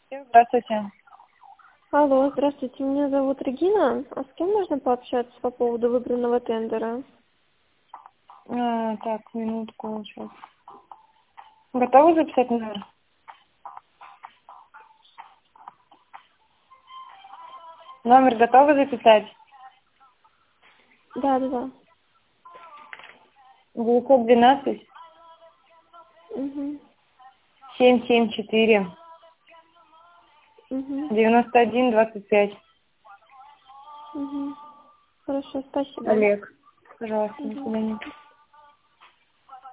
Здравствуйте. Алло, здравствуйте, меня зовут Регина. А с кем можно пообщаться по поводу выбранного тендера? Так, минутку сейчас. Готовы записать номер? Номер готовы записать? Да. 912 Угу. 774 Угу. 91 25. Угу. Хорошо, спасибо. Олег. Пожалуйста, до Угу. свидания.